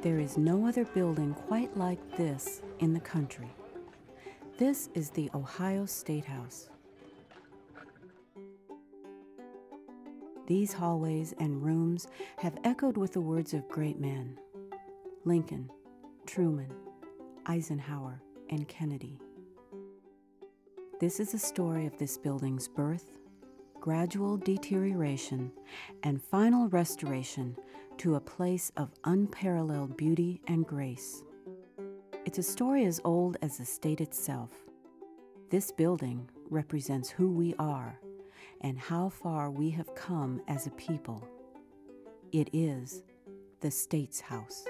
There is no other building quite like this in the country. This is the Ohio State House. These hallways and rooms have echoed with the words of great men: Lincoln, Truman, Eisenhower, and Kennedy. This is a story of this building's birth, gradual deterioration, and final restoration to a place of unparalleled beauty and grace. It's a story as old as the state itself. This building represents who we are and how far we have come as a people. It is the State's House.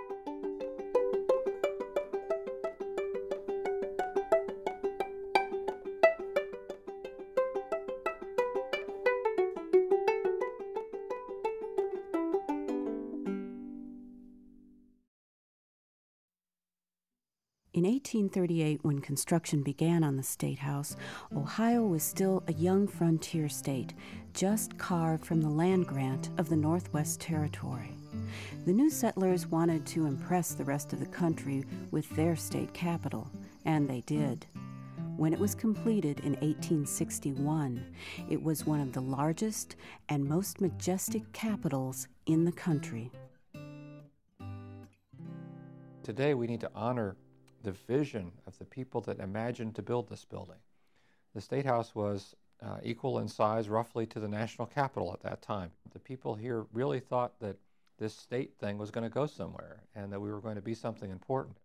In 1838, when construction began on the State House, Ohio was still a young frontier state, just carved from the land grant of the Northwest Territory. The new settlers wanted to impress the rest of the country with their state capital, and they did. When it was completed in 1861, it was one of the largest and most majestic capitals in the country. Today we need to honor the vision of the people that imagined to build this building. The State House was equal in size roughly to the national capital at that time. The people here really thought that this state thing was going to go somewhere and that we were going to be something important.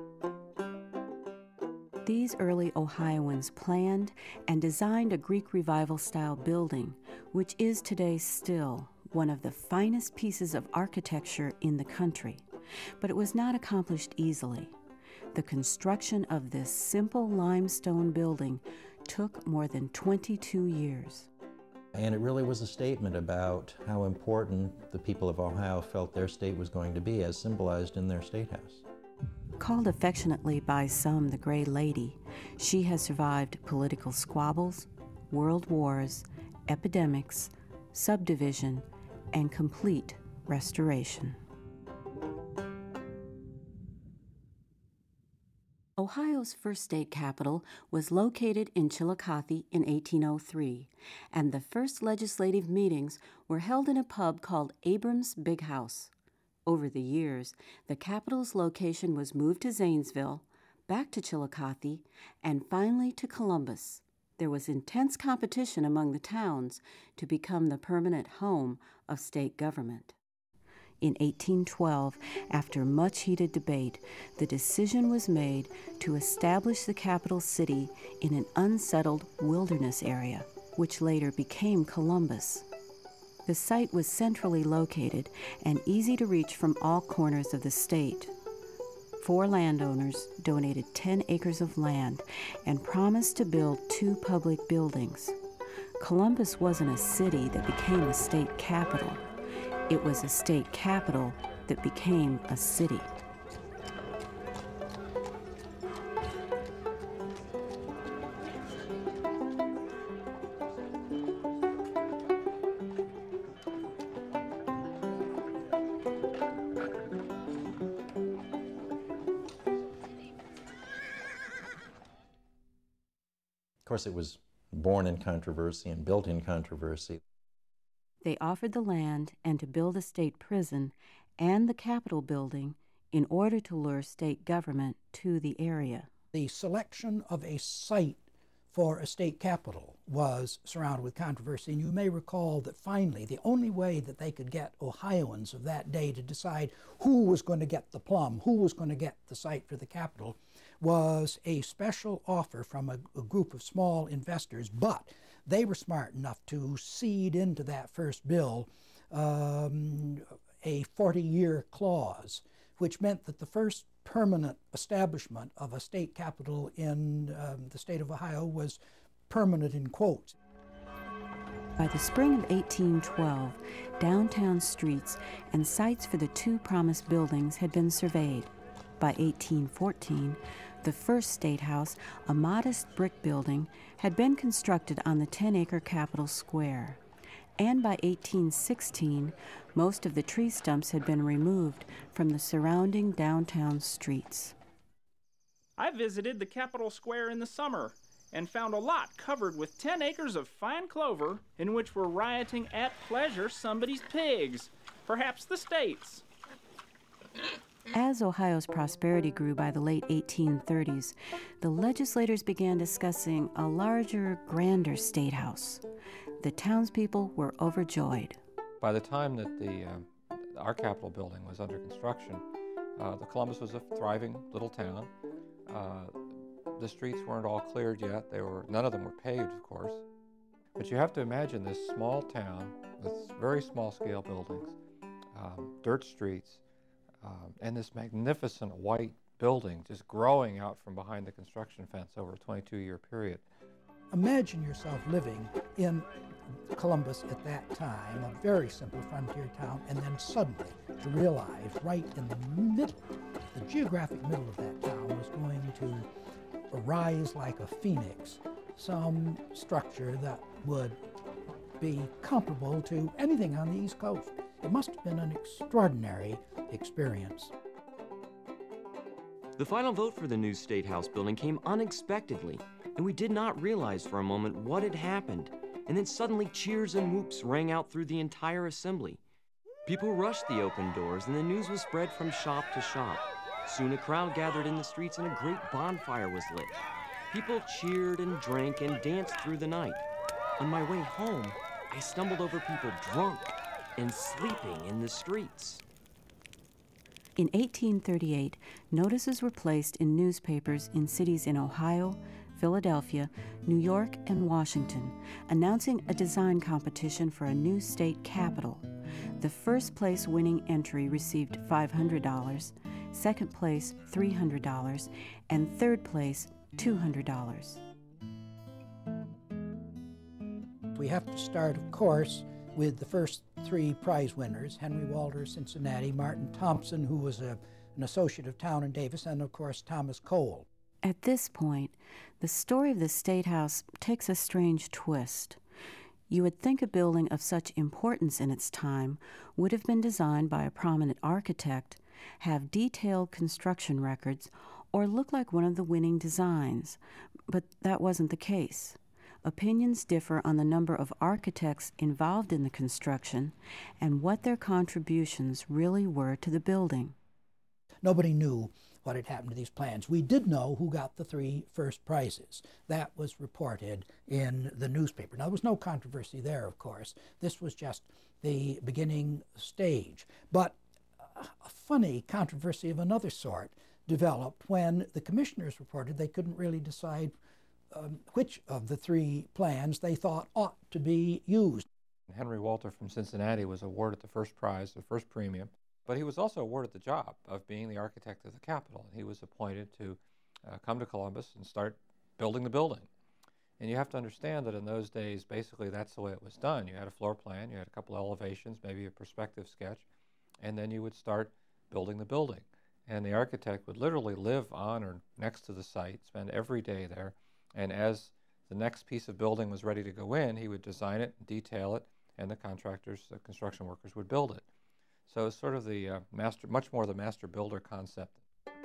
These early Ohioans planned and designed a Greek Revival-style building, which is today still one of the finest pieces of architecture in the country. But it was not accomplished easily. The construction of this simple limestone building took more than 22 years. And it really was a statement about how important the people of Ohio felt their state was going to be, as symbolized in their State House. Called affectionately by some the Gray Lady, she has survived political squabbles, world wars, epidemics, subdivision, and complete restoration. Ohio's first state capital was located in Chillicothe in 1803, and the first legislative meetings were held in a pub called Abrams Big House. Over the years, the capital's location was moved to Zanesville, back to Chillicothe, and finally to Columbus. There was intense competition among the towns to become the permanent home of state government. In 1812, after much heated debate, the decision was made to establish the capital city in an unsettled wilderness area, which later became Columbus. The site was centrally located and easy to reach from all corners of the state. 4 landowners donated 10 acres of land and promised to build 2 public buildings. Columbus wasn't a city that became a state capital. It was a state capital that became a city. Of course, it was born in controversy and built in controversy. They offered the land and to build a state prison and the Capitol building in order to lure state government to the area. The selection of a site for a state capital was surrounded with controversy, and you may recall that finally the only way that they could get Ohioans of that day to decide who was going to get the plum, who was going to get the site for the capital, was a special offer from a group of small investors, but they were smart enough to seed into that first bill a 40-year clause, which meant that the first permanent establishment of a state capital in the state of Ohio was permanent in quotes. By the spring of 1812, downtown streets and sites for the 2 promised buildings had been surveyed. By 1814, the first State House, a modest brick building, had been constructed on the 10-acre Capitol Square. And by 1816, most of the tree stumps had been removed from the surrounding downtown streets. I visited the Capitol Square in the summer and found a lot covered with 10 acres of fine clover in which were rioting at pleasure somebody's pigs, perhaps the state's. As Ohio's prosperity grew by the late 1830s, the legislators began discussing a larger, grander state house. The townspeople were overjoyed. By the time that our Capitol building was under construction, the Columbus was a thriving little town. The streets weren't all cleared yet. None of them were paved, of course. But you have to imagine this small town with very small scale buildings, dirt streets, and this magnificent white building just growing out from behind the construction fence over a 22-year period. Imagine yourself living in Columbus at that time, a very simple frontier town, and then suddenly to realize right in the middle, the geographic middle of that town was going to arise like a phoenix, some structure that would be comparable to anything on the East Coast. It must have been an extraordinary experience. The final vote for the new State House building came unexpectedly, and we did not realize for a moment what had happened. And then suddenly cheers and whoops rang out through the entire assembly. People rushed the open doors, and the news was spread from shop to shop. Soon a crowd gathered in the streets, and a great bonfire was lit. People cheered and drank and danced through the night. On my way home, I stumbled over people drunk and sleeping in the streets. In 1838, notices were placed in newspapers in cities in Ohio, Philadelphia, New York, and Washington, announcing a design competition for a new state capitol. The first place winning entry received $500, second place $300, and third place $200. We have to start, of course, with the first three prize winners, Henry Walter of Cincinnati, Martin Thompson, who was an associate of Towne and Davis, and of course Thomas Cole. At this point, the story of the State House takes a strange twist. You would think a building of such importance in its time would have been designed by a prominent architect, have detailed construction records, or look like one of the winning designs, but that wasn't the case. Opinions differ on the number of architects involved in the construction and what their contributions really were to the building. Nobody knew what had happened to these plans. We did know who got the three first prizes. That was reported in the newspaper. Now, there was no controversy there, of course. This was just the beginning stage. But a funny controversy of another sort developed when the commissioners reported they couldn't really decide which of the three plans they thought ought to be used. Henry Walter from Cincinnati was awarded the first prize, the first premium, but he was also awarded the job of being the architect of the Capitol. He was appointed to come to Columbus and start building the building. And you have to understand that in those days, basically that's the way it was done. You had a floor plan, you had a couple elevations, maybe a perspective sketch, and then you would start building the building. And the architect would literally live on or next to the site, spend every day there, and as the next piece of building was ready to go in, he would design it, detail it, and the contractors, the construction workers would build it. So it's sort of the much more the master builder concept.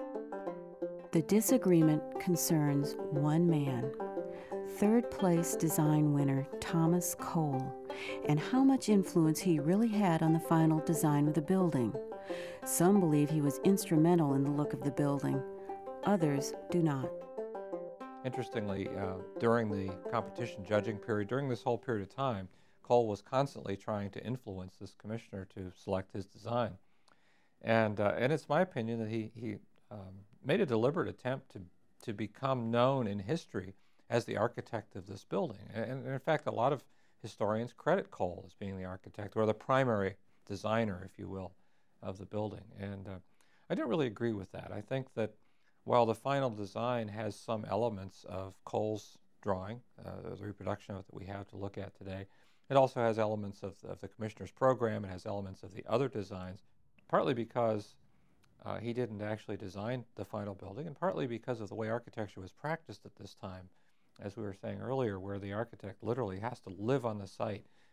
The disagreement concerns one man, third place design winner Thomas Cole, and how much influence he really had on the final design of the building. Some believe he was instrumental in the look of the building. Others do not. Interestingly, during the competition judging period, during this whole period of time, Cole was constantly trying to influence this commissioner to select his design. And it's my opinion that he made a deliberate attempt to become known in history as the architect of this building. And in fact, a lot of historians credit Cole as being the architect, or the primary designer, if you will, of the building. And I don't really agree with that. I think that while the final design has some elements of Cole's drawing, the reproduction of it that we have to look at today, it also has elements of the commissioner's program. It has elements of the other designs, partly because he didn't actually design the final building, and partly because of the way architecture was practiced at this time, as we were saying earlier, where the architect literally has to live on the site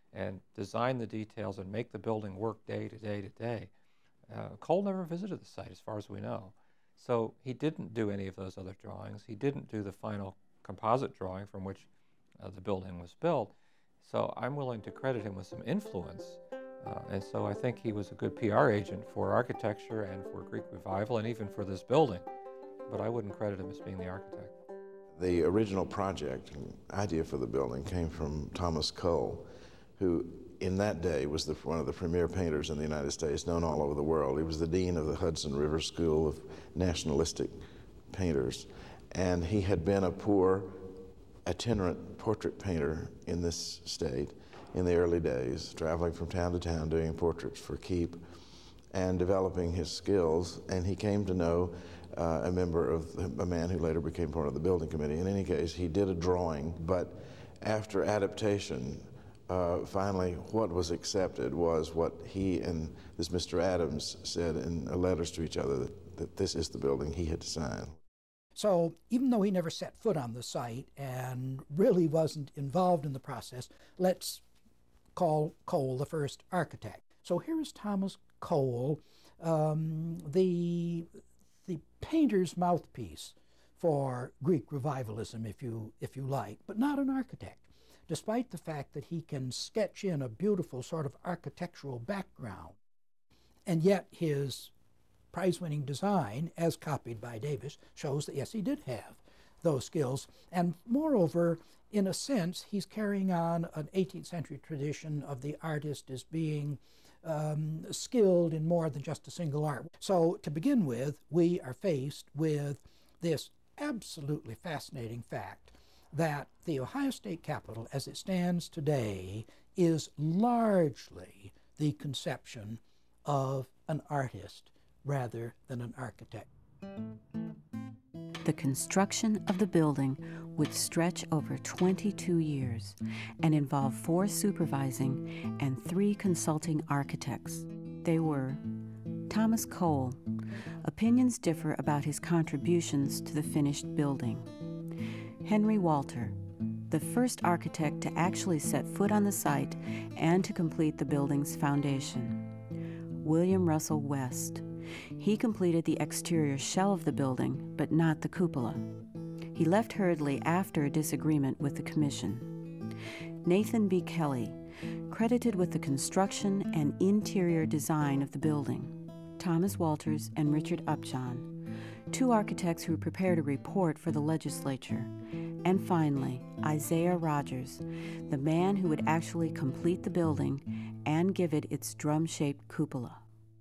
and design the details and make the building work day to day to day. Cole never visited the site as far as we know. So he didn't do any of those other drawings. He didn't do the final composite drawing from which the building was built. So I'm willing to credit him with some influence. And so I think he was a good PR agent for architecture and for Greek Revival and even for this building. But I wouldn't credit him as being the architect. The original project idea for the building came from Thomas Cole, who in that day was one of the premier painters in the United States, known all over the world. He was the dean of the Hudson River School of Nationalistic Painters, and he had been a poor, itinerant portrait painter in this state in the early days, traveling from town to town doing portraits for keep and developing his skills, and he came to know a man who later became part of the building committee. In any case, he did a drawing, but after adaptation, finally, what was accepted was what he and this Mr. Adams said in letters to each other, that this is the building he had designed. So even though he never set foot on the site and really wasn't involved in the process, let's call Cole the first architect. So here is Thomas Cole, the painter's mouthpiece for Greek revivalism, if you like, but not an architect. Despite the fact that he can sketch in a beautiful sort of architectural background. And yet his prize-winning design, as copied by Davis, shows that yes, he did have those skills. And moreover, in a sense, he's carrying on an 18th century tradition of the artist as being skilled in more than just a single art. So to begin with, we are faced with this absolutely fascinating fact that the Ohio State Capitol, as it stands today, is largely the conception of an artist rather than an architect. The construction of the building would stretch over 22 years and involve 4 supervising and 3 consulting architects. They were Thomas Cole. Opinions differ about his contributions to the finished building. Henry Walter, the first architect to actually set foot on the site and to complete the building's foundation. William Russell West. He completed the exterior shell of the building, but not the cupola. He left hurriedly after a disagreement with the commission. Nathan B. Kelly, credited with the construction and interior design of the building. Thomas Walters and Richard Upjohn, 2 architects who prepared a report for the legislature. And finally, Isaiah Rogers, the man who would actually complete the building and give it its drum-shaped cupola.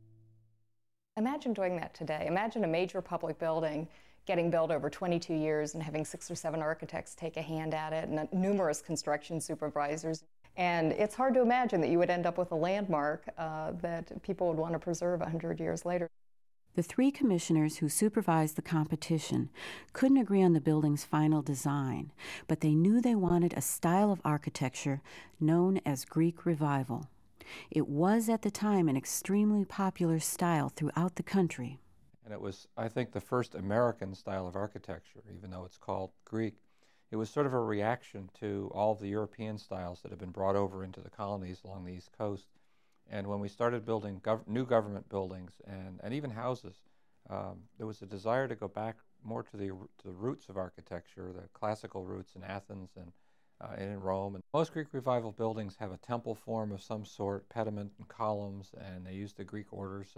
Imagine doing that today. Imagine a major public building getting built over 22 years and having 6 or 7 architects take a hand at it and numerous construction supervisors. And it's hard to imagine that you would end up with a landmark that people would want to preserve 100 years later. The 3 commissioners who supervised the competition couldn't agree on the building's final design, but they knew they wanted a style of architecture known as Greek Revival. It was at the time an extremely popular style throughout the country. And it was, I think, the first American style of architecture, even though it's called Greek. It was sort of a reaction to all of the European styles that had been brought over into the colonies along the East Coast. And when we started building new government buildings and even houses, there was a desire to go back more to the roots of architecture, the classical roots in Athens and in Rome. And most Greek Revival buildings have a temple form of some sort, pediment and columns, and they use the Greek orders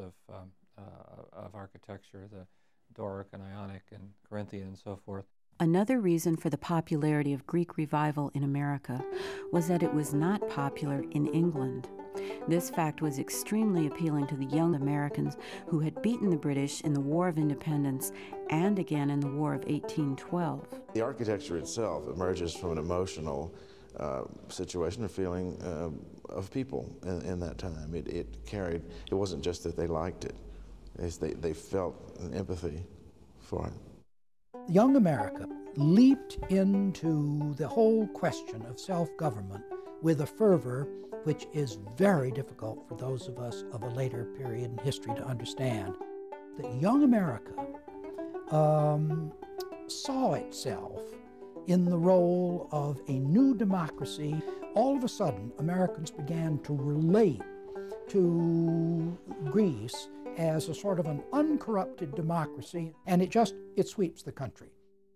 of architecture, the Doric and Ionic and Corinthian and so forth. Another reason for the popularity of Greek Revival in America was that it was not popular in England. This fact was extremely appealing to the young Americans who had beaten the British in the War of Independence and again in the War of 1812. The architecture itself emerges from an emotional situation or feeling of people in that time. It wasn't just that they liked it, they felt an empathy for it. Young America leaped into the whole question of self-government with a fervor which is very difficult for those of us of a later period in history to understand. That young America saw itself in the role of a new democracy all of a sudden, Americans began to relate to Greece as a sort of an uncorrupted democracy, and it sweeps the country.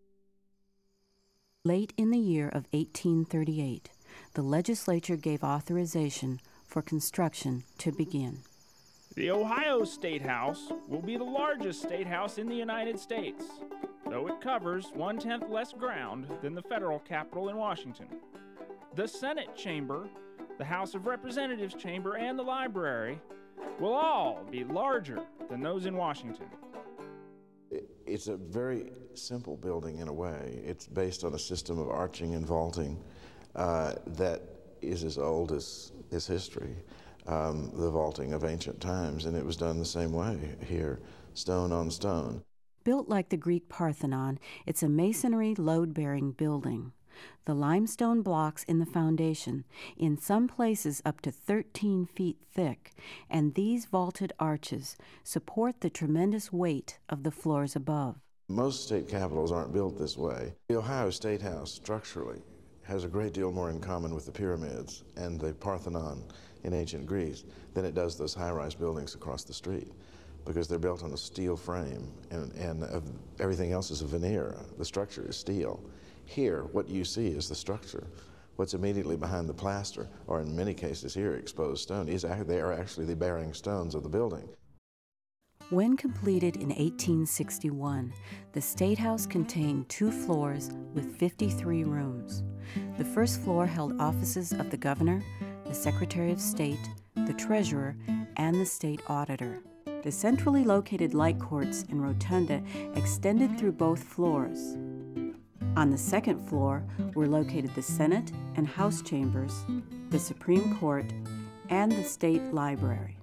Late in the year of 1838, the legislature gave authorization for construction to begin. The Ohio State House will be the largest state house in the United States, though it covers 1/10 less ground than the federal Capitol in Washington. The Senate chamber, the House of Representatives chamber, and the library will all be larger than those in Washington. It's a very simple building in a way. It's based on a system of arching and vaulting that is as old as history, the vaulting of ancient times, and it was done the same way here, stone on stone. Built like the Greek Parthenon, it's a masonry load-bearing building. The limestone blocks in the foundation, in some places up to 13 feet thick, and these vaulted arches support the tremendous weight of the floors above. Most state capitals aren't built this way. The Ohio State House structurally has a great deal more in common with the pyramids and the Parthenon in ancient Greece than it does those high-rise buildings across the street, because they're built on a steel frame and everything else is a veneer. The structure is steel. Here, what you see is the structure. What's immediately behind the plaster, or in many cases here exposed stone, they are actually the bearing stones of the building. When completed in 1861, the State House contained 2 floors with 53 rooms. The first floor held offices of the governor, the Secretary of State, the treasurer, and the state auditor. The centrally located light courts and rotunda extended through both floors. On the second floor were located the Senate and House chambers, the Supreme Court, and the State Library.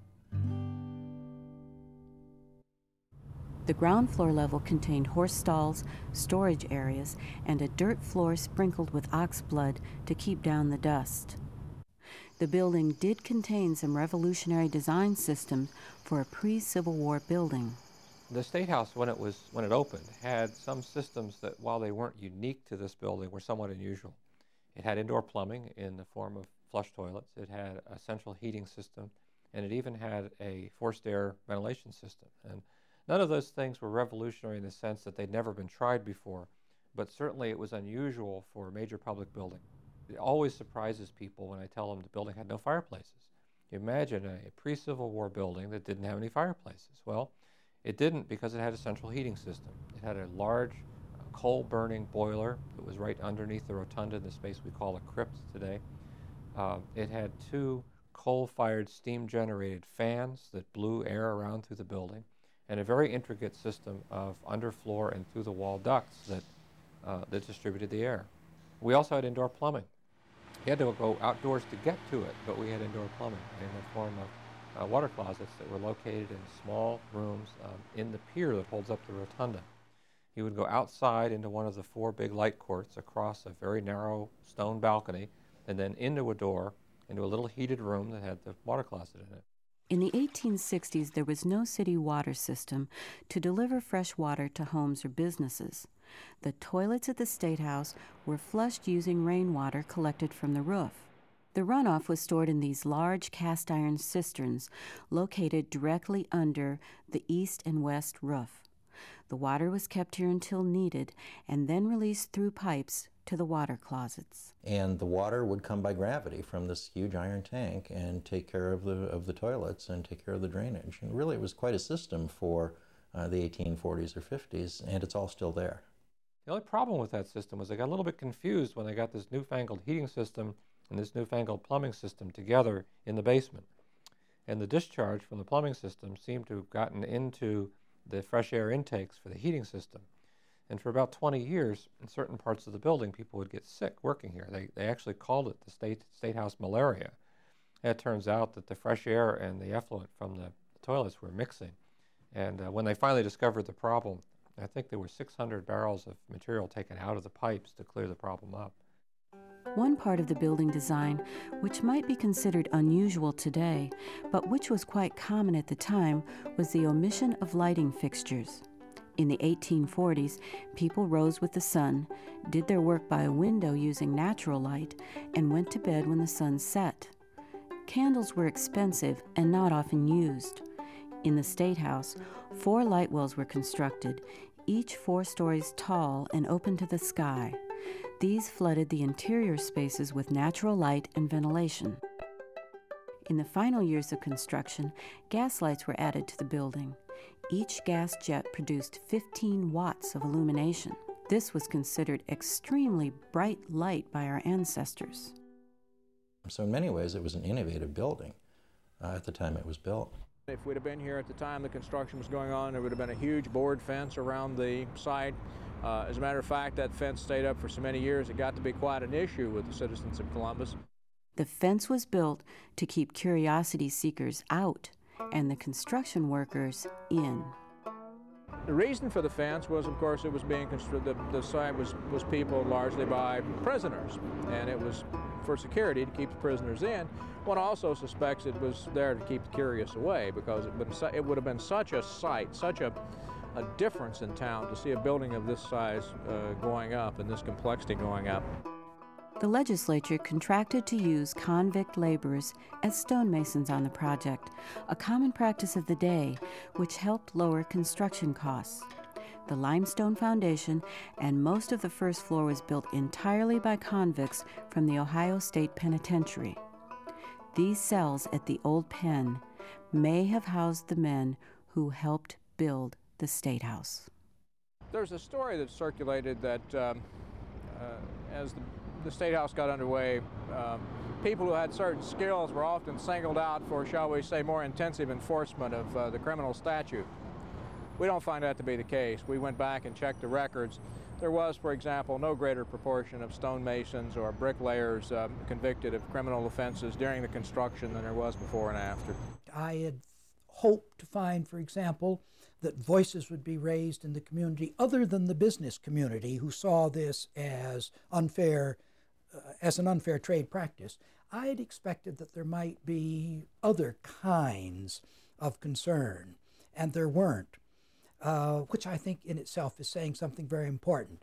The ground floor level contained horse stalls, storage areas, and a dirt floor sprinkled with ox blood to keep down the dust. The building did contain some revolutionary design systems for a pre-Civil War building. The State House, when it opened, had some systems that, while they weren't unique to this building, were somewhat unusual. It had indoor plumbing in the form of flush toilets. It had a central heating system, and it even had a forced air ventilation system. And none of those things were revolutionary in the sense that they'd never been tried before, but certainly it was unusual for a major public building. It always surprises people when I tell them the building had no fireplaces. You imagine a pre-Civil War building that didn't have any fireplaces. Well, it didn't, because it had a central heating system. It had a large coal-burning boiler that was right underneath the rotunda in the space we call a crypt today. It had 2 coal-fired steam-generated fans that blew air around through the building, and a very intricate system of underfloor and through-the-wall ducts that distributed the air. We also had indoor plumbing. You had to go outdoors to get to it, but we had indoor plumbing in the form of water closets that were located in small rooms in the pier that holds up the rotunda. You would go outside into one of the 4 big light courts, across a very narrow stone balcony, and then into a door, into a little heated room that had the water closet in it. In the 1860s, there was no city water system to deliver fresh water to homes or businesses. The toilets at the State House were flushed using rainwater collected from the roof. The runoff was stored in these large cast iron cisterns located directly under the east and west roof. The water was kept here until needed and then released through pipes to the water closets. And the water would come by gravity from this huge iron tank and take care of the toilets and take care of the drainage. And really it was quite a system for the 1840s or 50s, and it's all still there. The only problem with that system was they got a little bit confused when they got this newfangled heating system and this newfangled plumbing system together in the basement. And the discharge from the plumbing system seemed to have gotten into the fresh air intakes for the heating system. And for about 20 years, in certain parts of the building, people would get sick working here. They actually called it the State House malaria. And it turns out that the fresh air and the effluent from the toilets were mixing. And when they finally discovered the problem, I think there were 600 barrels of material taken out of the pipes to clear the problem up. One part of the building design, which might be considered unusual today, but which was quite common at the time, was the omission of lighting fixtures. In the 1840s, people rose with the sun, did their work by a window using natural light, and went to bed when the sun set. Candles were expensive and not often used. In the State House, 4 light wells were constructed, each 4 stories tall and open to the sky. These flooded the interior spaces with natural light and ventilation. In the final years of construction, gas lights were added to the building. Each gas jet produced 15 watts of illumination. This was considered extremely bright light by our ancestors. So in many ways, it was an innovative building at the time it was built. If we'd have been here at the time the construction was going on, there would have been a huge board fence around the site. As a matter of fact, that fence stayed up for so many years, it got to be quite an issue with the citizens of Columbus. The fence was built to keep curiosity seekers out and the construction workers in. The reason for the fence was, of course, it was being constructed, the site was peopled largely by prisoners, and it was for security to keep the prisoners in. One also suspects it was there to keep the curious away, because it would have been such a sight, such a difference in town to see a building of this size going up and this complexity going up. The legislature contracted to use convict laborers as stonemasons on the project, a common practice of the day, which helped lower construction costs. The limestone foundation and most of the first floor was built entirely by convicts from the Ohio State Penitentiary. These cells at the old pen may have housed the men who helped build the State House. There's a story that circulated that as the State House got underway, people who had certain skills were often singled out for, shall we say, more intensive enforcement of the criminal statute. We don't find that to be the case. We went back and checked the records. There was, for example, no greater proportion of stonemasons or bricklayers convicted of criminal offenses during the construction than there was before and after. I had hoped to find, for example, that voices would be raised in the community other than the business community who saw this as unfair, as an unfair trade practice. I had expected that there might be other kinds of concern, and there weren't, which I think in itself is saying something very important.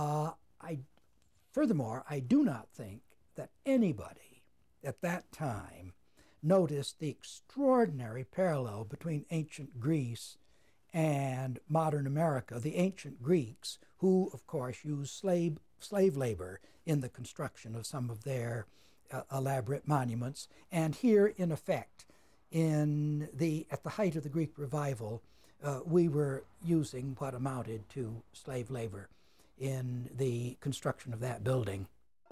Furthermore, I do not think that anybody at that time noticed the extraordinary parallel between ancient Greece and modern America. The ancient Greeks, who of course used slave labor in the construction of some of their elaborate monuments, and here in effect, at the height of the Greek revival, we were using what amounted to slave labor in the construction of that building.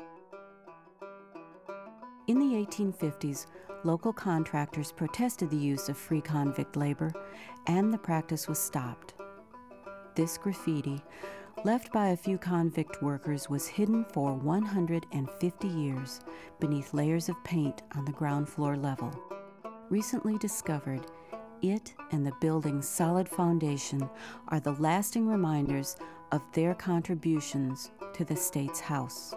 In the 1850s, local contractors protested the use of free convict labor, and the practice was stopped. This graffiti, left by a few convict workers, was hidden for 150 years beneath layers of paint on the ground floor level. Recently discovered, it and the building's solid foundation are the lasting reminders of their contributions to the state's house.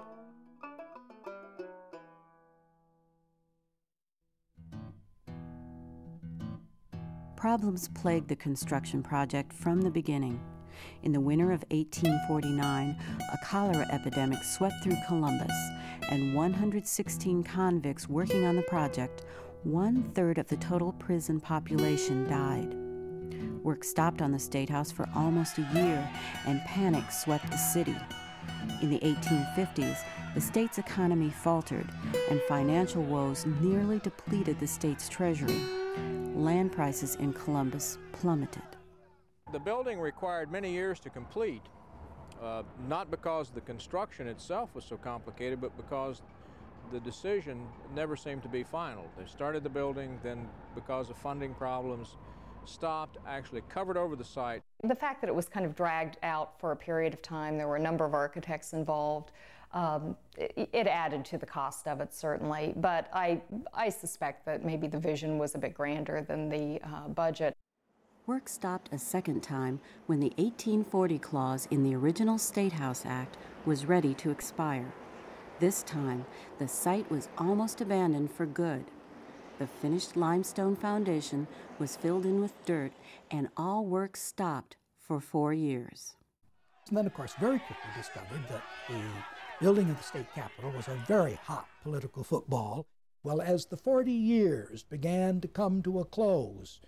Problems plagued the construction project from the beginning. In the winter of 1849, a cholera epidemic swept through Columbus, and 116 convicts working on the project, 1/3 of the total prison population, died. Work stopped on the State House for almost a year, and panic swept the city. In the 1850s, the state's economy faltered, and financial woes nearly depleted the state's treasury. Land prices in Columbus plummeted. The building required many years to complete, not because the construction itself was so complicated, but because the decision never seemed to be final. They started the building, then because of funding problems, stopped, actually covered over the site. The fact that it was kind of dragged out for a period of time, there were a number of architects involved, it added to the cost of it, certainly. But I suspect that maybe the vision was a bit grander than the budget. Work stopped a second time when the 1840 clause in the original State House Act was ready to expire. This time, the site was almost abandoned for good. The finished limestone foundation was filled in with dirt, and all work stopped for 4 years. And then, of course, very quickly discovered that the building of the state capitol was a very hot political football. Well, as the 40 years began to come to a close,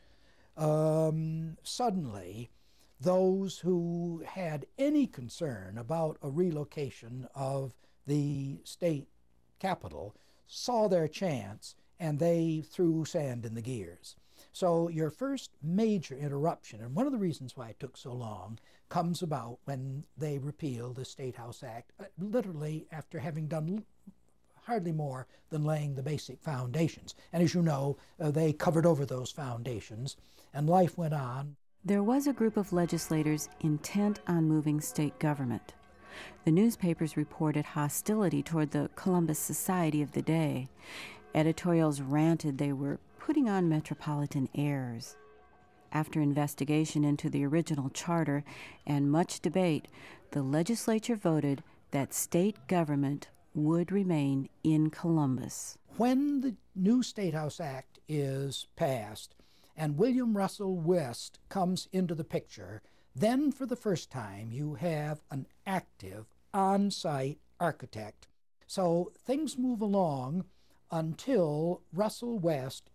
suddenly those who had any concern about a relocation of the state capitol saw their chance, and they threw sand in the gears. So your first major interruption, and one of the reasons why it took so long, comes about when they repealed the State House Act, literally after having done hardly more than laying the basic foundations. And as you know, they covered over those foundations, and life went on. There was a group of legislators intent on moving state government. The newspapers reported hostility toward the Columbus Society of the day. Editorials ranted they were putting on metropolitan airs. After investigation into the original charter and much debate, the legislature voted that state government would remain in Columbus. When the new State House Act is passed and William Russell West comes into the picture, then for the first time you have an active on-site architect. So things move along until Russell West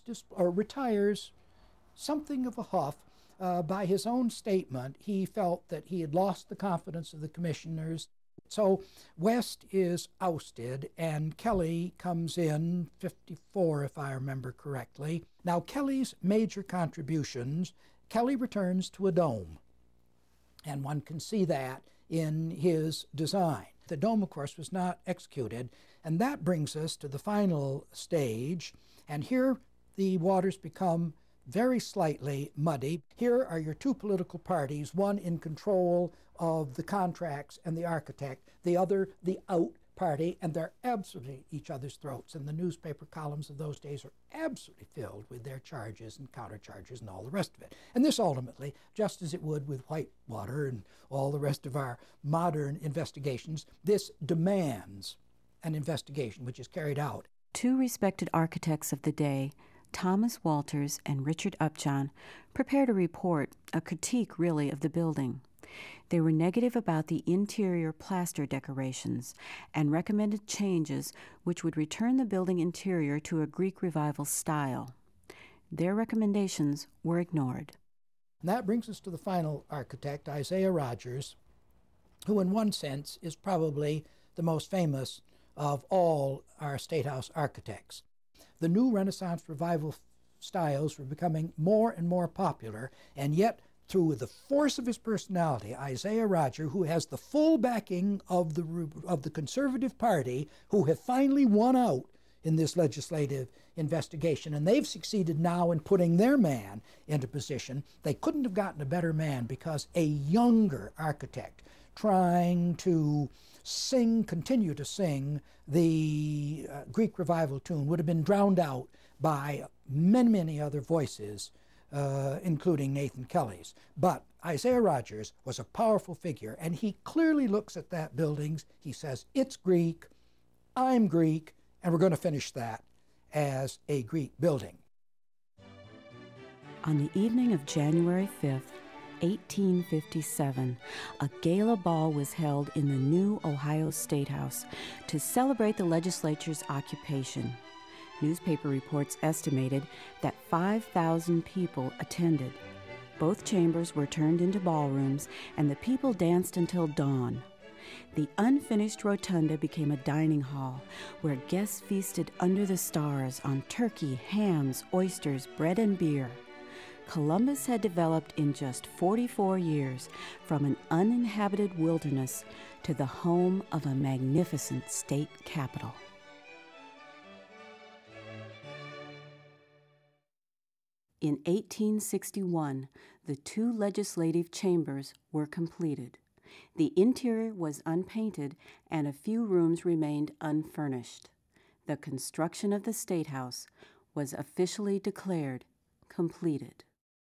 retires something of a huff. By his own statement, he felt that he had lost the confidence of the commissioners. So West is ousted, and Kelly comes in, 54 if I remember correctly. Now Kelly's major contributions, Kelly returns to a dome, and one can see that in his design. The dome, of course, was not executed, and that brings us to the final stage, and here the waters become very slightly muddy. Here are your two political parties, one in control of the contracts and the architect, the other the out party, and they're absolutely at each other's throats. And the newspaper columns of those days are absolutely filled with their charges and countercharges and all the rest of it. And this ultimately, just as it would with Whitewater and all the rest of our modern investigations, this demands an investigation which is carried out. Two respected architects of the day, Thomas Walters and Richard Upjohn, prepared a report, a critique really, of the building. They were negative about the interior plaster decorations and recommended changes which would return the building interior to a Greek Revival style. Their recommendations were ignored. And that brings us to the final architect, Isaiah Rogers, who in one sense is probably the most famous of all our State House architects. The new Renaissance Revival styles were becoming more and more popular, and yet through the force of his personality, Isaiah Rogers, who has the full backing of the Conservative Party, who have finally won out in this legislative investigation, and they've succeeded now in putting their man into position. They couldn't have gotten a better man, because a younger architect trying to continue to sing the Greek Revival tune would have been drowned out by many, many other voices, including Nathan Kelly's. But Isaiah Rogers was a powerful figure, and he clearly looks at that building. He says, it's Greek, I'm Greek, and we're going to finish that as a Greek building. On the evening of January 5th, 1857, a gala ball was held in the new Ohio State House to celebrate the legislature's occupation. Newspaper reports estimated that 5,000 people attended. Both chambers were turned into ballrooms, and the people danced until dawn. The unfinished rotunda became a dining hall where guests feasted under the stars on turkey, hams, oysters, bread, and beer. Columbus had developed in just 44 years from an uninhabited wilderness to the home of a magnificent state capital. In 1861, the two legislative chambers were completed. The interior was unpainted, and a few rooms remained unfurnished. The construction of the State House was officially declared completed.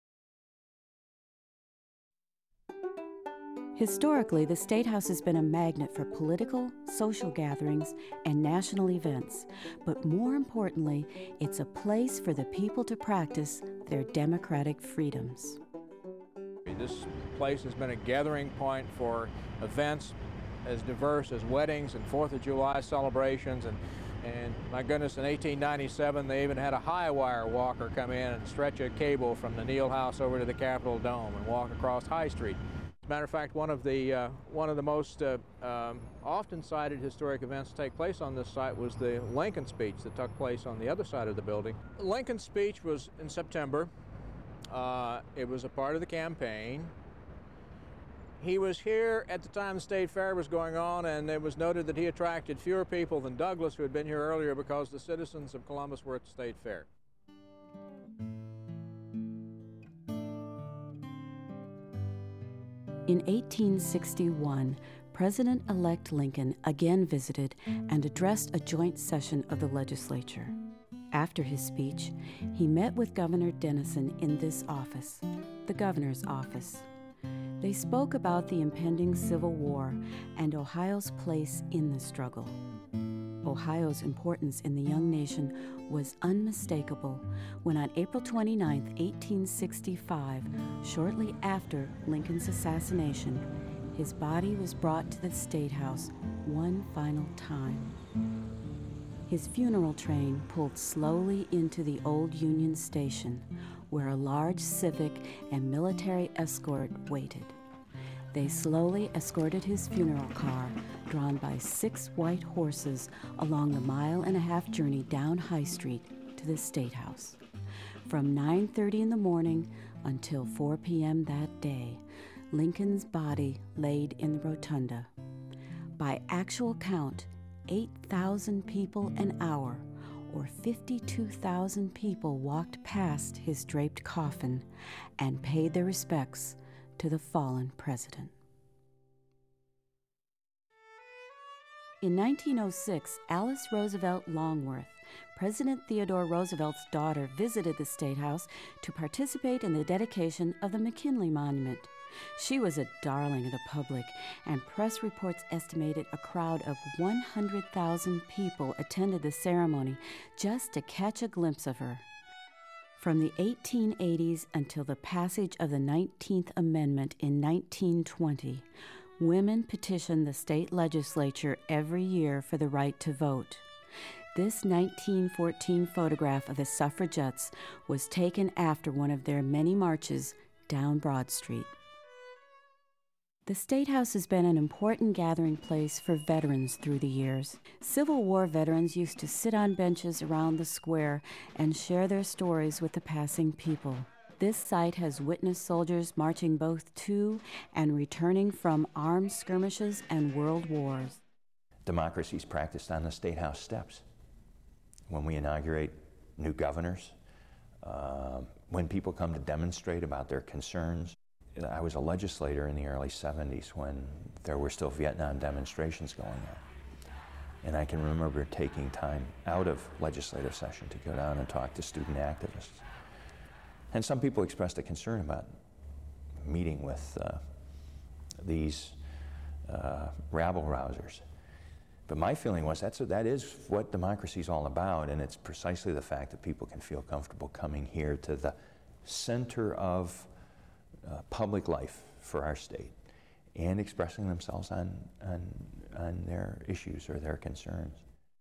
Historically, the State House has been a magnet for political, social gatherings, and national events, but more importantly, it's a place for the people to practice their democratic freedoms. This place has been a gathering point for events as diverse as weddings and 4th of July celebrations, and my goodness, in 1897 they even had a high-wire walker come in and stretch a cable from the Neal House over to the Capitol Dome and walk across High Street. As a matter of fact, one of the most often cited historic events to take place on this site was the Lincoln speech that took place on the other side of the building. Lincoln's speech was in September. It was a part of the campaign. He was here at the time the State Fair was going on, and it was noted that he attracted fewer people than Douglas, who had been here earlier, because the citizens of Columbus were at the State Fair. In 1861, President-elect Lincoln again visited and addressed a joint session of the legislature. After his speech, he met with Governor Dennison in this office, the governor's office. They spoke about the impending Civil War and Ohio's place in the struggle. Ohio's importance in the young nation was unmistakable when on April 29, 1865, shortly after Lincoln's assassination, his body was brought to the State House one final time. His funeral train pulled slowly into the old Union Station, where a large civic and military escort waited. They slowly escorted his funeral car, drawn by 6 white horses, along the mile-and-a-half journey down High Street to the State House. From 9:30 in the morning until 4 p.m. that day, Lincoln's body laid in the rotunda. By actual count, 8,000 people an hour, or 52,000 people, walked past his draped coffin and paid their respects to the fallen president. In 1906, Alice Roosevelt Longworth, President Theodore Roosevelt's daughter, visited the State House to participate in the dedication of the McKinley Monument. She was a darling of the public, and press reports estimated a crowd of 100,000 people attended the ceremony just to catch a glimpse of her. From the 1880s until the passage of the 19th Amendment in 1920, women petitioned the state legislature every year for the right to vote. This 1914 photograph of the suffragettes was taken after one of their many marches down Broad Street. The State House has been an important gathering place for veterans through the years. Civil War veterans used to sit on benches around the square and share their stories with the passing people. This site has witnessed soldiers marching both to and returning from armed skirmishes and world wars. Democracy is practiced on the State House steps. When we inaugurate new governors, when people come to demonstrate about their concerns. I was a legislator in the early 70s when there were still Vietnam demonstrations going on. And I can remember taking time out of legislative session to go down and talk to student activists. And some people expressed a concern about meeting with these rabble-rousers. But my feeling was that is what democracy is all about, and it's precisely the fact that people can feel comfortable coming here to the center of public life for our state and expressing themselves on their issues or their concerns.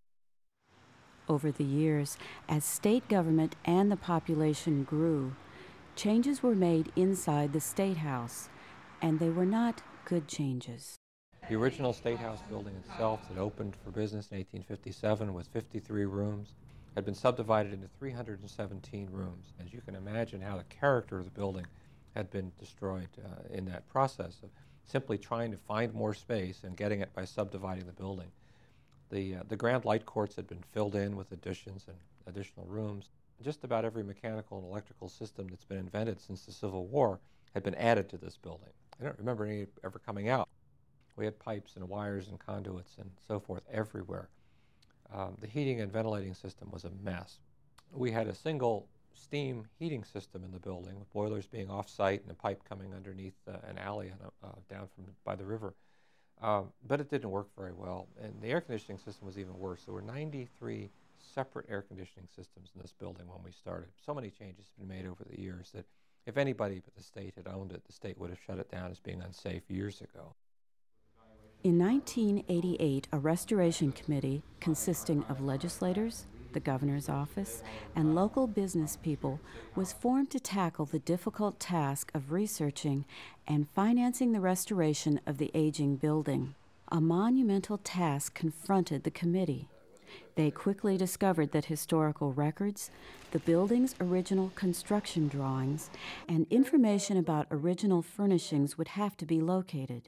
Over the years, as state government and the population grew, changes were made inside the State House, and they were not good changes. The original State House building itself that opened for business in 1857 with 53 rooms had been subdivided into 317 rooms. As you can imagine how the character of the building had been destroyed in that process of simply trying to find more space and getting it by subdividing the building. The grand light courts had been filled in with additions and additional rooms. Just about every mechanical and electrical system that's been invented since the Civil War had been added to this building. I don't remember any ever coming out. We had pipes and wires and conduits and so forth everywhere. The heating and ventilating system was a mess. We had a single steam heating system in the building, with boilers being off-site and a pipe coming underneath an alley down from by the river. But it didn't work very well, and the air conditioning system was even worse. There were 93 separate air conditioning systems in this building when we started. So many changes have been made over the years that If anybody but the state had owned it, the state would have shut it down as being unsafe years ago. In 1988, a restoration committee consisting of legislators, the governor's office, and local business people was formed to tackle the difficult task of researching and financing the restoration of the aging building. A monumental task confronted the committee. They quickly discovered that historical records, the building's original construction drawings, and information about original furnishings would have to be located.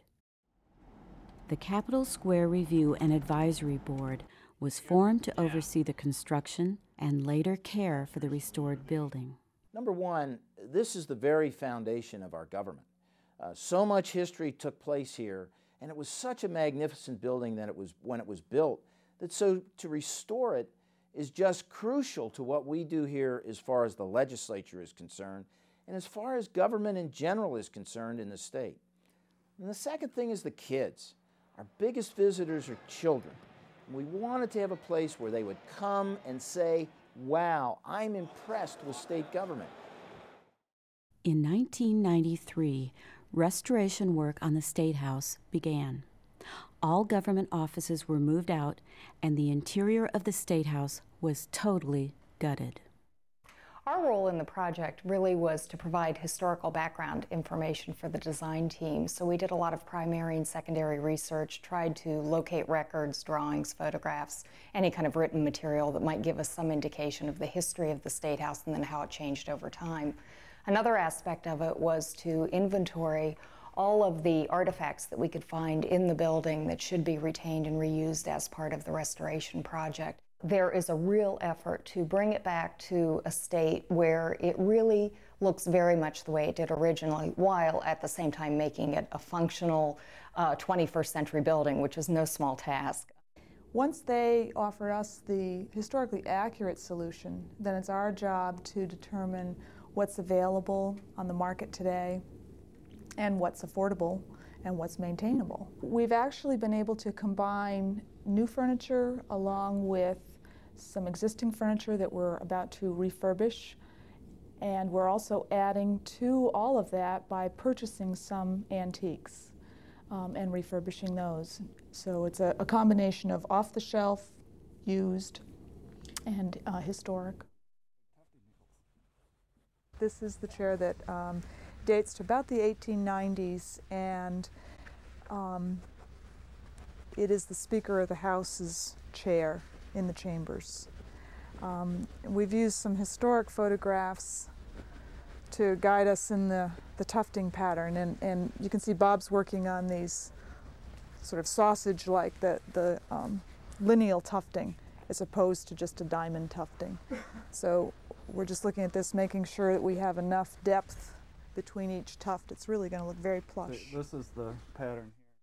The Capitol Square Review and Advisory Board was formed to oversee the construction and later care for the restored building. Number one, this is the very foundation of our government. So much history took place here, and it was such a magnificent building that when it was built, that so to restore it is just crucial to what we do here as far as the legislature is concerned and as far as government in general is concerned in the state. And the second thing is the kids. Our biggest visitors are children. We wanted to have a place where they would come and say, wow, I'm impressed with state government. In 1993, restoration work on the State House began. All government offices were moved out, and the interior of the State House was totally gutted. Our role in the project really was to provide historical background information for the design team. So we did a lot of primary and secondary research, tried to locate records, drawings, photographs, any kind of written material that might give us some indication of the history of the State House and then how it changed over time. Another aspect of it was to inventory all of the artifacts that we could find in the building that should be retained and reused as part of the restoration project. There is a real effort to bring it back to a state where it really looks very much the way it did originally, while at the same time making it a functional 21st century building, which is no small task. Once they offer us the historically accurate solution, then it's our job to determine what's available on the market today and what's affordable and what's maintainable. We've actually been able to combine new furniture along with some existing furniture that we're about to refurbish, and we're also adding to all of that by purchasing some antiques and refurbishing those. So it's a combination of off-the-shelf, used, and historic. This is the chair that dates to about the 1890s, and it is the Speaker of the House's chair in the chambers. We've used some historic photographs to guide us in the tufting pattern, and you can see Bob's working on these sort of sausage-like, the lineal tufting as opposed to just a diamond tufting. So we're just looking at this, making sure that we have enough depth between each tuft. It's really going to look very plush. This is the pattern here.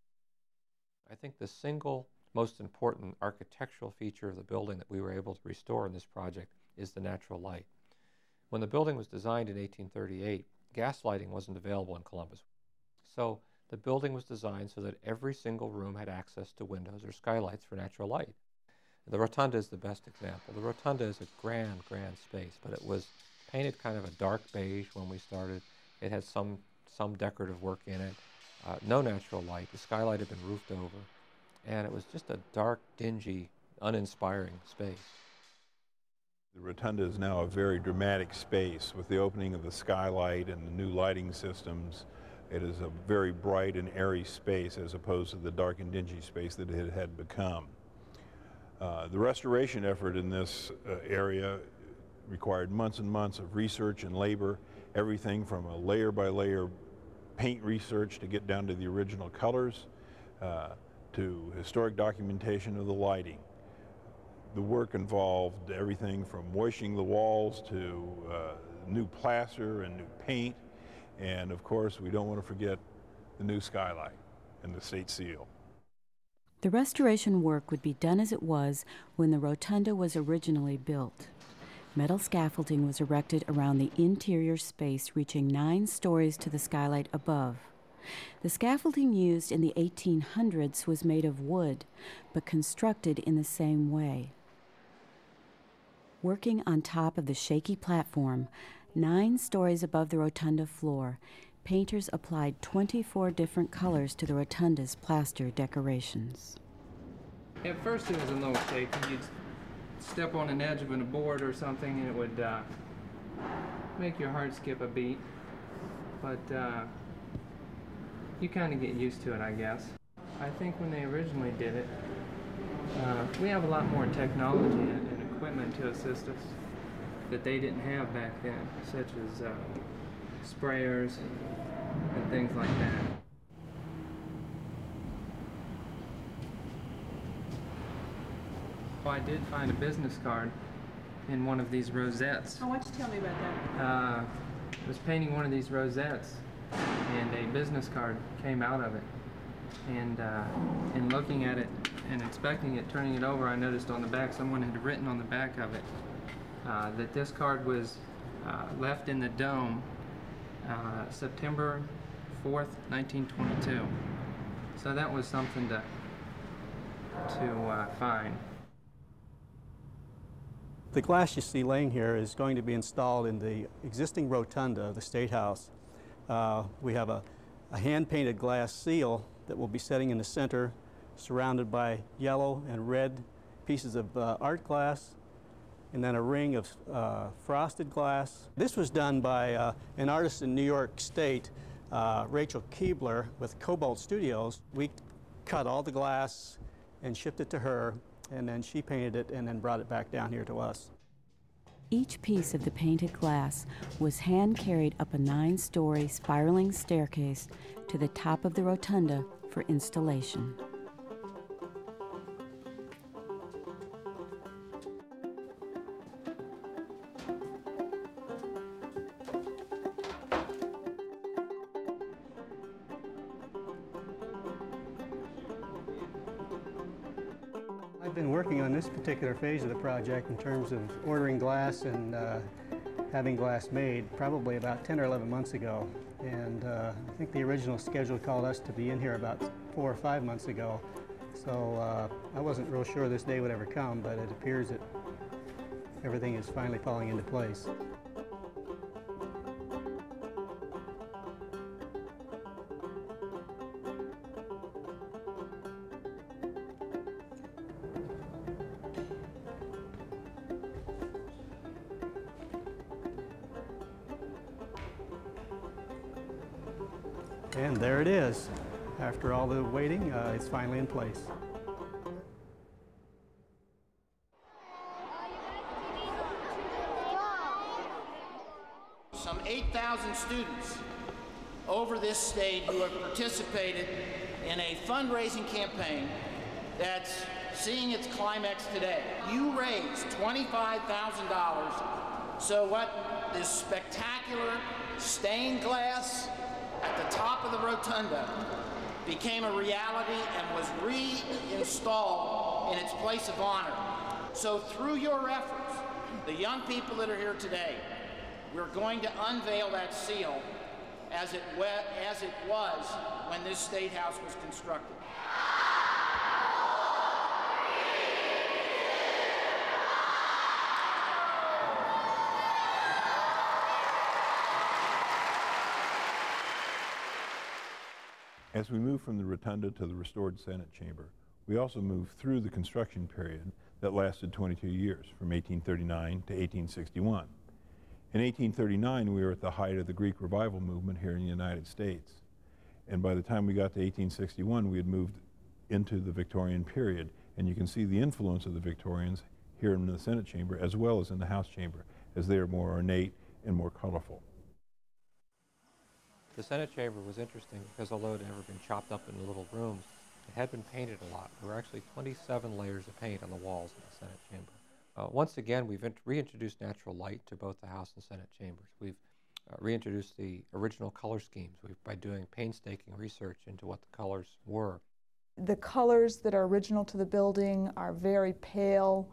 I think the single most important architectural feature of the building that we were able to restore in this project is the natural light. When the building was designed in 1838, gas lighting wasn't available in Columbus. So the building was designed so that every single room had access to windows or skylights for natural light. The rotunda is the best example. The rotunda is a grand, grand space, but it was painted kind of a dark beige when we started. It had some decorative work in it, no natural light. The skylight had been roofed over, and it was just a dark, dingy, uninspiring space. The rotunda is now a very dramatic space with the opening of the skylight and the new lighting systems. It is a very bright and airy space as opposed to the dark and dingy space that it had become. The restoration effort in this area required months and months of research and labor, everything from a layer by layer paint research to get down to the original colors, to historic documentation of the lighting. The work involved everything from washing the walls to new plaster and new paint, and of course we don't want to forget the new skylight and the state seal. The restoration work would be done as it was when the rotunda was originally built. Metal scaffolding was erected around the interior space, reaching 9 stories to the skylight above. The scaffolding used in the 1800s was made of wood, but constructed in the same way. Working on top of the shaky platform, 9 stories above the rotunda floor, painters applied 24 different colors to the rotunda's plaster decorations. At first it was a little shaky. You'd step on an edge of a board or something and it would make your heart skip a beat. But you kind of get used to it, I guess. I think when they originally did it, we have a lot more technology and equipment to assist us that they didn't have back then, such as sprayers and things like that. Well, I did find a business card in one of these rosettes. Oh, why don't you tell me about that? I was painting one of these rosettes, and a business card came out of it. And in looking at it and inspecting it, turning it over, I noticed on the back, someone had written on the back of it that this card was left in the dome September 4th, 1922. So that was something to find. The glass you see laying here is going to be installed in the existing rotunda of the State House. We have a hand-painted glass seal that will be setting in the center, surrounded by yellow and red pieces of art glass, and then a ring of frosted glass. This was done by an artist in New York State, Rachel Keebler with Cobalt Studios. We cut all the glass and shipped it to her, and then she painted it and then brought it back down here to us. Each piece of the painted glass was hand-carried up a 9-story spiraling staircase to the top of the rotunda for installation. I've been working on this particular phase of the project in terms of ordering glass and having glass made probably about 10 or 11 months ago. And I think the original schedule called us to be in here about 4 or 5 months ago. So I wasn't real sure this day would ever come, but it appears that everything is finally falling into place. And there it is. After all the waiting, it's finally in place. Some 8,000 students over this state who have participated in a fundraising campaign that's seeing its climax today. You raised $25,000 so what this spectacular stained glass at the top of the rotunda became a reality and was reinstalled in its place of honor. So through your efforts, the young people that are here today, we're going to unveil that seal as it was when this State House was constructed. As we move from the rotunda to the restored Senate chamber, we also move through the construction period that lasted 22 years, from 1839 to 1861. In 1839, we were at the height of the Greek Revival movement here in the United States. And by the time we got to 1861, we had moved into the Victorian period. And you can see the influence of the Victorians here in the Senate chamber as well as in the House chamber, as they are more ornate and more colorful. The Senate chamber was interesting because although it had never been chopped up into little rooms, it had been painted a lot. There were actually 27 layers of paint on the walls in the Senate chamber. Once again, we've reintroduced natural light to both the House and Senate chambers. We've reintroduced the original color schemes by doing painstaking research into what the colors were. The colors that are original to the building are very pale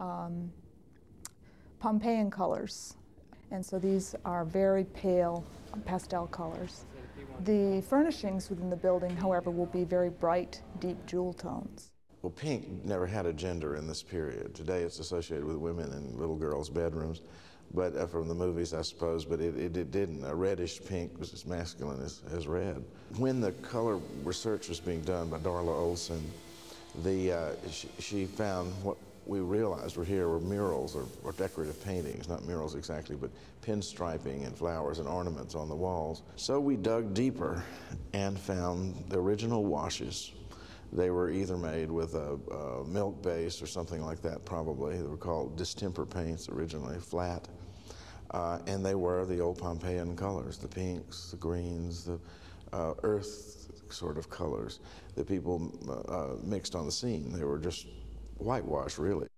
Pompeian colors. And so these are very pale pastel colors. The furnishings within the building, however, will be very bright, deep jewel tones. Well, pink never had a gender in this period. Today it's associated with women and little girls' bedrooms. but from the movies, I suppose, but it didn't. A reddish pink was as masculine as red. When the color research was being done by Darla Olson, she found what we realized were murals or decorative paintings, not murals exactly, but pinstriping and flowers and ornaments on the walls. So we dug deeper and found the original washes. They were either made with a milk base or something like that, probably. They were called distemper paints originally, flat. And they were the old Pompeian colors, the pinks, the greens, the earth sort of colors that people mixed on the scene. They were just whitewash, really.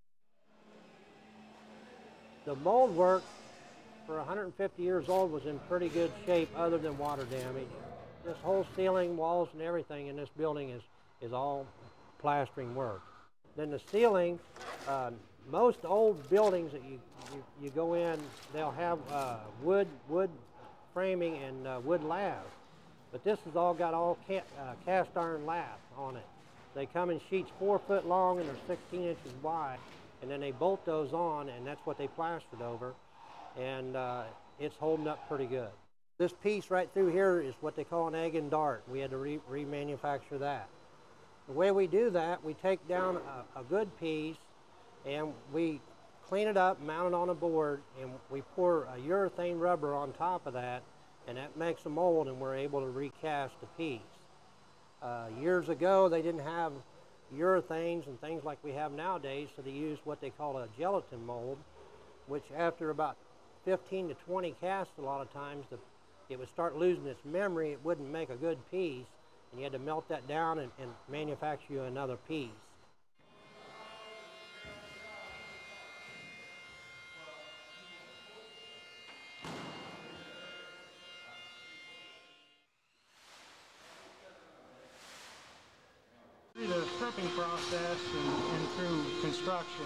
The mold work for 150 years old was in pretty good shape other than water damage. This whole ceiling, walls, and everything in this building is all plastering work. Then the ceiling, most old buildings that you go in, they'll have wood framing and wood lath. But this has all got cast iron lath on it. They come in sheets 4 foot long and they're 16 inches wide, and then they bolt those on, and that's what they plastered over, and it's holding up pretty good. This piece right through here is what they call an egg and dart. We had to remanufacture that. The way we do that, we take down a good piece and we clean it up, mount it on a board, and we pour a urethane rubber on top of that, and that makes a mold, and we're able to recast the piece. Years ago, they didn't have urethanes and things like we have nowadays, so they used what they call a gelatin mold, which after about 15 to 20 casts, a lot of times, it would start losing its memory. It wouldn't make a good piece, and you had to melt that down and manufacture you another piece. Through the stripping process and through construction,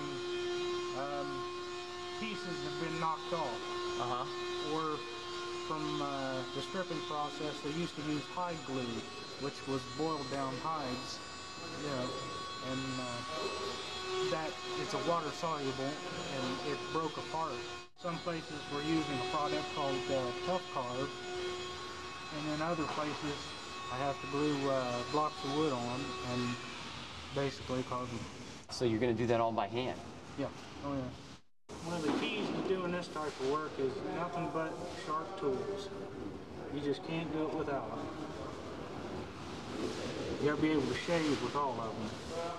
pieces have been knocked off. Or from the stripping process, they used to use hide glue, which was boiled down hides, and that it's a water soluble, and it broke apart. Some places were using a product called Tough Carve, and in other places I have to glue blocks of wood on and basically cause them. So you're going to do that all by hand? Yeah. Oh yeah. One of the keys to doing this type of work is nothing but sharp tools. You just can't do it without them. You got to be able to shave with all of them.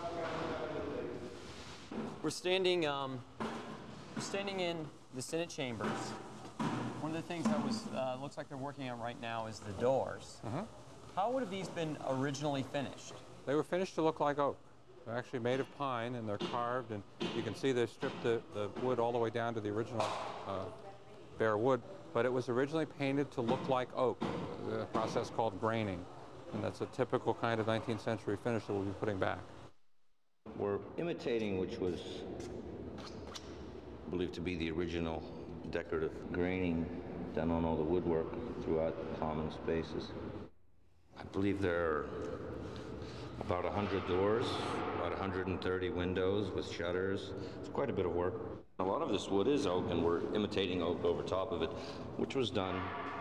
We're standing in the Senate chambers. One of the things that looks like they're working on right now is the doors. How would have these been originally finished? They were finished to look like oak. They're actually made of pine, and they're carved, and you can see they've stripped the wood all the way down to the original bare wood, but it was originally painted to look like oak, a process called graining, and that's a typical kind of 19th century finish that we'll be putting back. We're imitating, which was believed to be the original decorative graining done on all the woodwork throughout common spaces. I believe there are about 100 doors, about 130 windows with shutters. It's quite a bit of work. A lot of this wood is oak, and we're imitating oak over top of it, which was done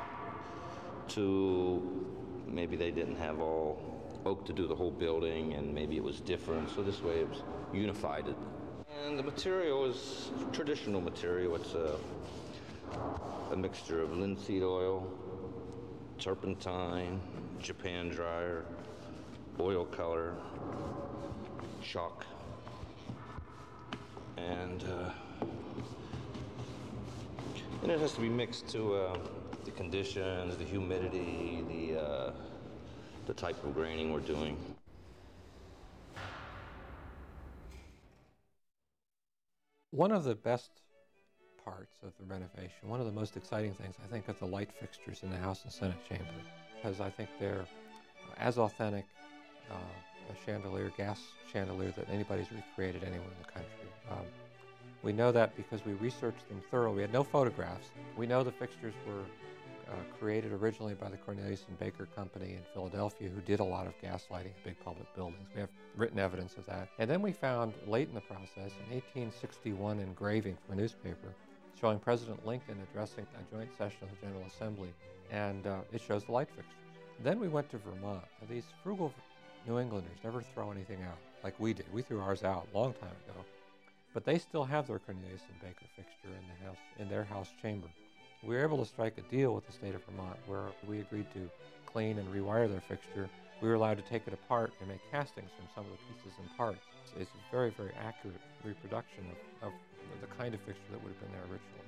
to, maybe they didn't have all oak to do the whole building, and maybe it was different, so this way it was unified. And the material is traditional material. It's a mixture of linseed oil, turpentine, Japan dryer, oil color, chalk, and it has to be mixed to the conditions, the humidity, the type of graining we're doing. One of the best parts of the renovation, one of the most exciting things, I think, are the light fixtures in the House and Senate chamber, because I think they're as authentic a chandelier, gas chandelier, that anybody's recreated anywhere in the country. We know that because we researched them thoroughly. We had no photographs. We know the fixtures were created originally by the Cornelius and Baker Company in Philadelphia, who did a lot of gas lighting in big public buildings. We have written evidence of that. And then we found, late in the process, an 1861 engraving from a newspaper showing President Lincoln addressing a joint session of the General Assembly, and it shows the light fixtures. Then we went to Vermont. Now, these frugal New Englanders never throw anything out like we did. We threw ours out a long time ago. But they still have their Cornelius and Baker fixture in their house chamber. We were able to strike a deal with the state of Vermont where we agreed to clean and rewire their fixture. We were allowed to take it apart and make castings from some of the pieces and parts. It's a very, very accurate reproduction of the kind of fixture that would have been there originally.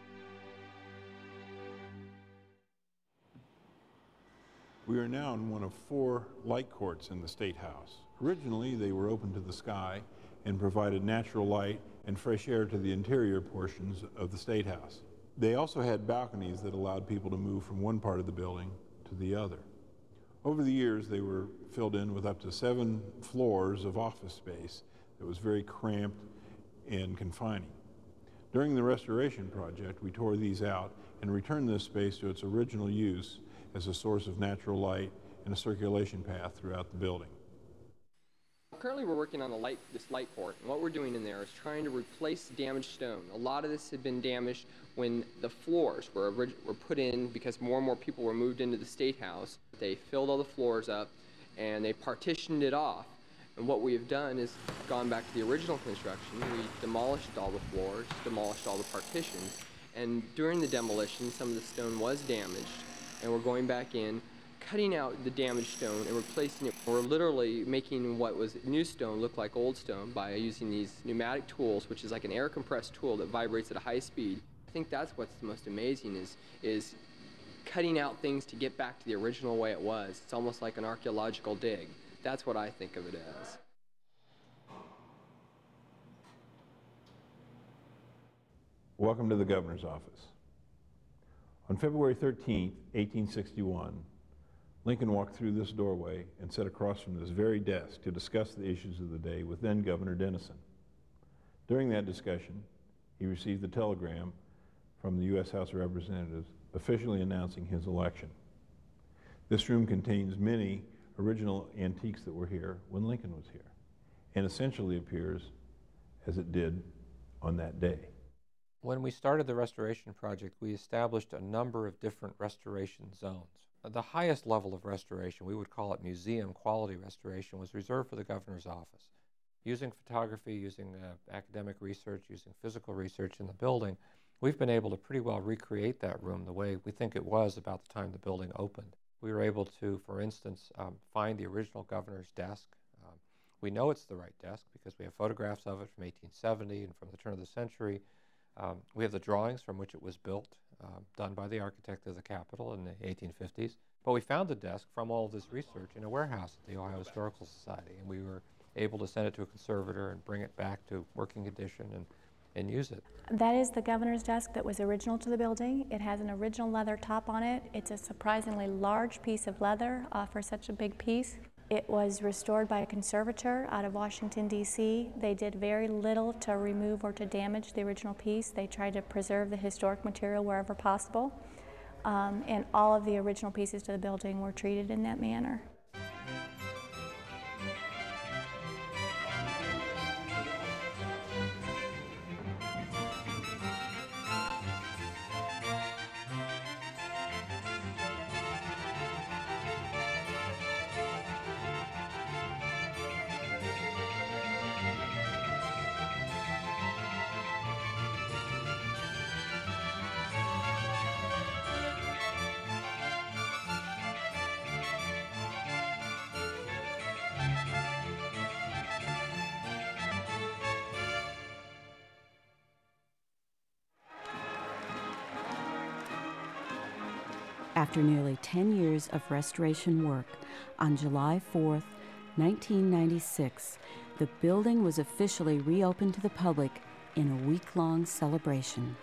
We are now in one of 4 light courts in the State House. Originally, they were open to the sky and provided natural light and fresh air to the interior portions of the State House. They also had balconies that allowed people to move from one part of the building to the other. Over the years, they were filled in with up to 7 floors of office space that was very cramped and confining. During the restoration project, we tore these out and returned this space to its original use as a source of natural light and a circulation path throughout the building. Currently we're working on this light court, and what we're doing in there is trying to replace damaged stone. A lot of this had been damaged when the floors were put in because more and more people were moved into the State House. They filled all the floors up and they partitioned it off. And what we have done is gone back to the original construction. We demolished all the floors, demolished all the partitions, and during the demolition some of the stone was damaged, and we're going back in, cutting out the damaged stone and replacing it. We're literally making what was new stone look like old stone by using these pneumatic tools, which is like an air compressed tool that vibrates at a high speed. I think that's what's the most amazing is cutting out things to get back to the original way it was. It's almost like an archaeological dig. That's what I think of it as. Welcome to the Governor's Office. On February 13, 1861, Lincoln walked through this doorway and sat across from this very desk to discuss the issues of the day with then Governor Dennison. During that discussion, he received the telegram from the U.S. House of Representatives officially announcing his election. This room contains many original antiques that were here when Lincoln was here, and essentially appears as it did on that day. When we started the restoration project, we established a number of different restoration zones. The highest level of restoration, we would call it museum quality restoration, was reserved for the governor's office. Using photography, using academic research, using physical research in the building, we've been able to pretty well recreate that room the way we think it was about the time the building opened. We were able to, for instance, find the original governor's desk. We know it's the right desk because we have photographs of it from 1870 and from the turn of the century. We have the drawings from which it was built, done by the architect of the Capitol in the 1850s. But we found the desk from all of this research in a warehouse at the Ohio Historical Society, and we were able to send it to a conservator and bring it back to working condition and use it. That is the governor's desk that was original to the building. It has an original leather top on it. It's a surprisingly large piece of leather for such a big piece. It was restored by a conservator out of Washington, D.C. They did very little to remove or to damage the original piece. They tried to preserve the historic material wherever possible. And all of the original pieces to the building were treated in that manner. After nearly 10 years of restoration work, on July 4th, 1996, the building was officially reopened to the public in a week-long celebration.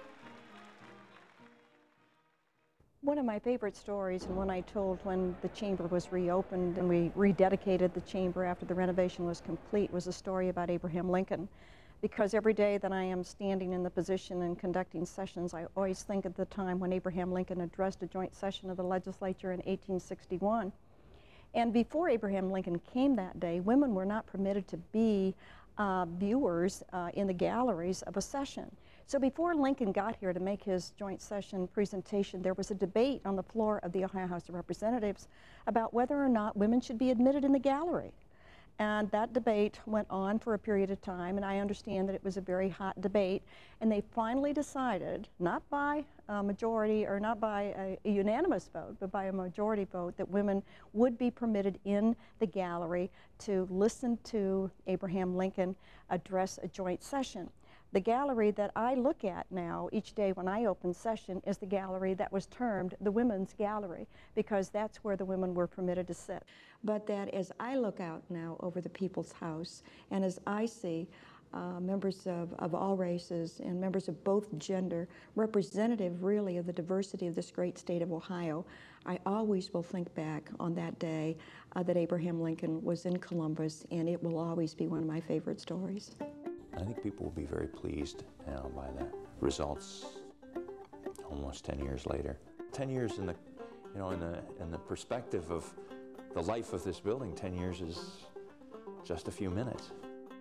One of my favorite stories, and one I told when the chamber was reopened and we rededicated the chamber after the renovation was complete, was a story about Abraham Lincoln. Because every day that I am standing in the position and conducting sessions, I always think of the time when Abraham Lincoln addressed a joint session of the legislature in 1861. And before Abraham Lincoln came that day, women were not permitted to be viewers in the galleries of a session. So before Lincoln got here to make his joint session presentation, there was a debate on the floor of the Ohio House of Representatives about whether or not women should be admitted in the gallery. And that debate went on for a period of time, and I understand that it was a very hot debate, and they finally decided, not by a majority or not by a unanimous vote, but by a majority vote, that women would be permitted in the gallery to listen to Abraham Lincoln address a joint session. The gallery that I look at now each day when I open session is the gallery that was termed the Women's Gallery, because that's where the women were permitted to sit. But that as I look out now over the People's House, and as I see members of all races and members of both gender, representative really of the diversity of this great state of Ohio, I always will think back on that day that Abraham Lincoln was in Columbus, and it will always be one of my favorite stories. I think people will be very pleased now by the results almost 10 years later. 10 years in the, you know, in the perspective of the life of this building, 10 years is just a few minutes.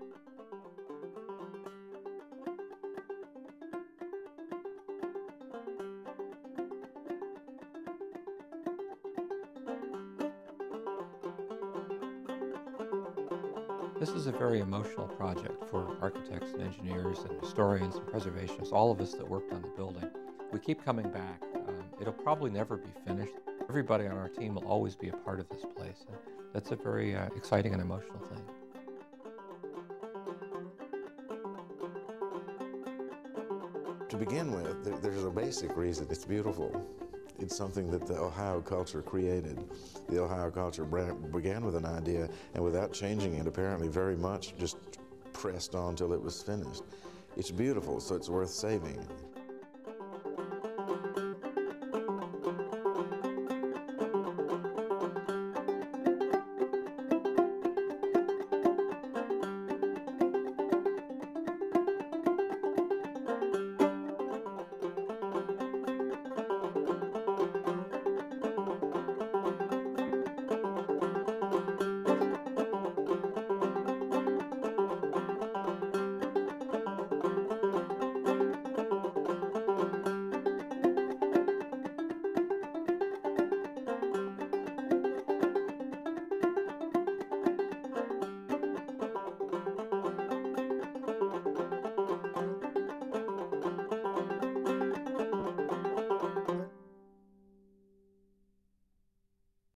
This is a very emotional project for architects and engineers and historians and preservationists, all of us that worked on the building. We keep coming back. It'll probably never be finished. Everybody on our team will always be a part of this place. And that's a very exciting and emotional thing. To begin with, there's a basic reason. It's beautiful. It's something that the Ohio culture created. The Ohio culture began with an idea, and without changing it, apparently very much, just pressed on till it was finished. It's beautiful, so it's worth saving.